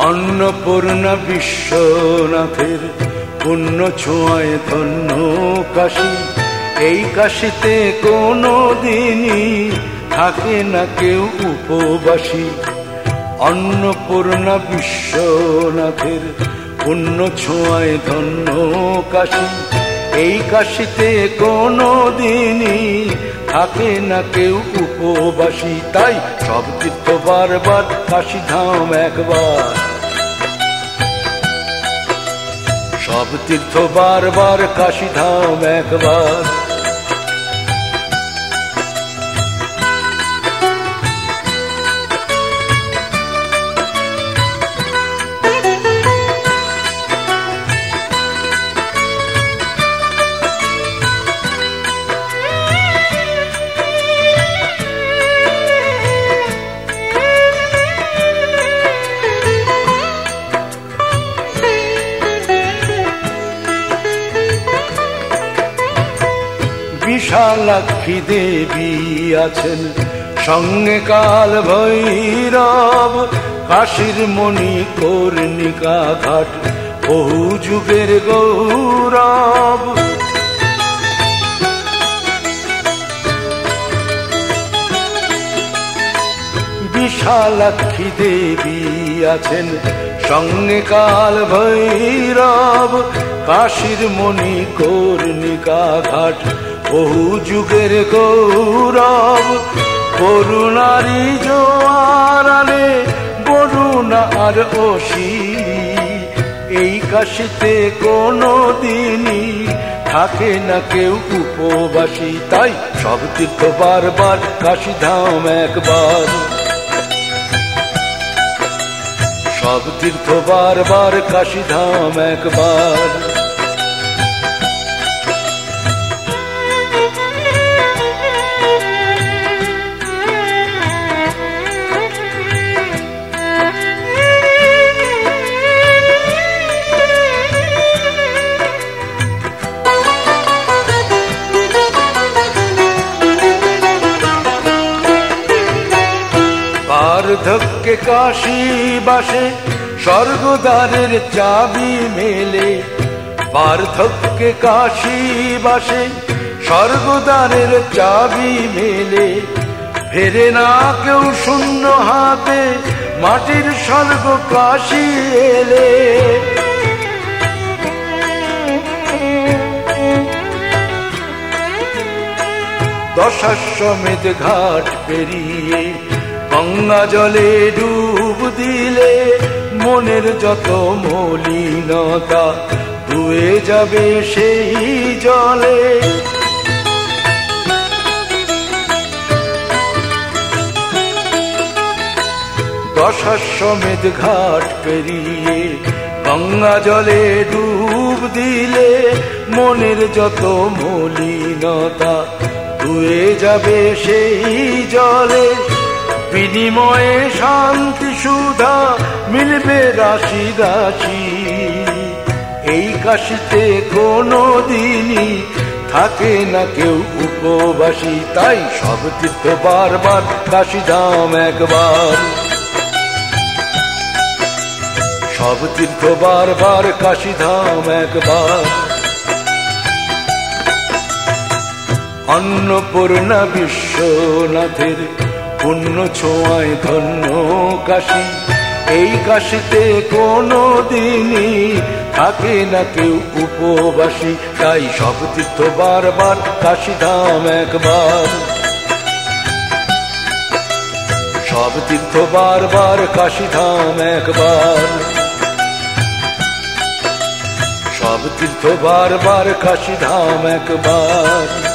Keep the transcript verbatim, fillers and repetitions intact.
অন্নপূর্ণা বিশ্বনাথের পুণ্য ছোঁয়ায় ধন্য কাশী। এই কাশীতে কোনো দিনই থাকে না কেউ উপবাসী। অন্নপূর্ণা বিশ্বনাথের পুণ্য ছোঁয়ায় ধন্য কাশী। এই কাশীতে কোনো দিনই থাকে না কেউ উপবাসী। তাই সব তীর্থ বারবার, কাশী ধাম একবার। সব তীর্থ বারবার, কাশী ধাম একবার। বিশালাক্ষী দেবী আছেন, সঙ্গে কাল ভৈরব। কাশীর মণি কর্ণিকা ঘাট বহু যুগের গৌরব। বিশালাক্ষী দেবী আছেন, সঙ্গে কাল ভৈরব। কাশীর মণি কর্ণিকা ঘাট বহু যুগের গৌরব। করুণারি জোয়ার আনে বরুণা আর অসি। এই কাশীতে কোনো দিনই থাকে না কেউ উপবাসী। তাই সব তীর্থ বারবার, কাশী ধাম একবার। সব তীর্থ বারবার, কাশী ধাম একবার। বার্ধক্যে কাশী বাসে স্বর্গদ্বারের চাবি মেলে। বার্ধক্যে কাশী বাসে স্বর্গদ্বারের চাবি মেলে। ফেরে না কেউ শূন্য হাতে, মাটির স্বর্গ কাশী এলে। দশাশ্বমেধ ঘাট পেরিয়ে গঙ্গা জলে ডুব দিলে। মনের যত মলিনতা ধুয়ে যাবে সেই জলে। দশাশ্বমেধ ঘাট পেরিয়ে গঙ্গা জলে ডুব দিলে। মনের যত মলিনতা ধুয়ে যাবে সেই জলে। বিনিময়ে শান্তি সুধা মিলবে রাশি রাশি। এই কাশীতে কোনো দিনই থাকে না কেউ উপবাসী। তাই সব তীর্থ বারবার, কাশী ধাম একবার। সব তীর্থ বারবার, কাশী ধাম একবার। অন্নপূর্ণা বিশ্বনাথের পুণ্য ছোঁয়ায় ধন্য কাশী। এই কাশীতে কোনো দিনই থাকে না কেউ উপবাসী। তাই সব তীর্থ বারবার, কাশী ধাম একবার। সব তীর্থ বারবার, কাশী ধাম একবার। সব তীর্থ বারবার, কাশী ধাম একবার।